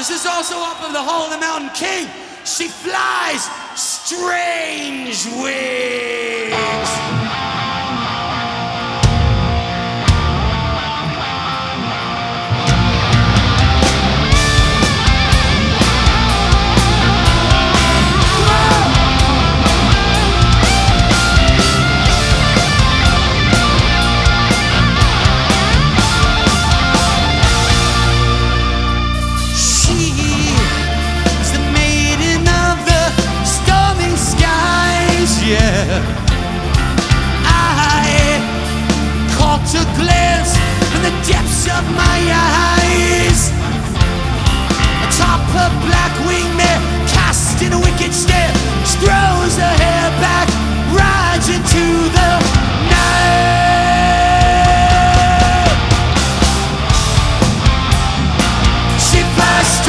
This is also up of the Hall of the Mountain King. She flies strange wings. I caught a glance in the depths of my eyes.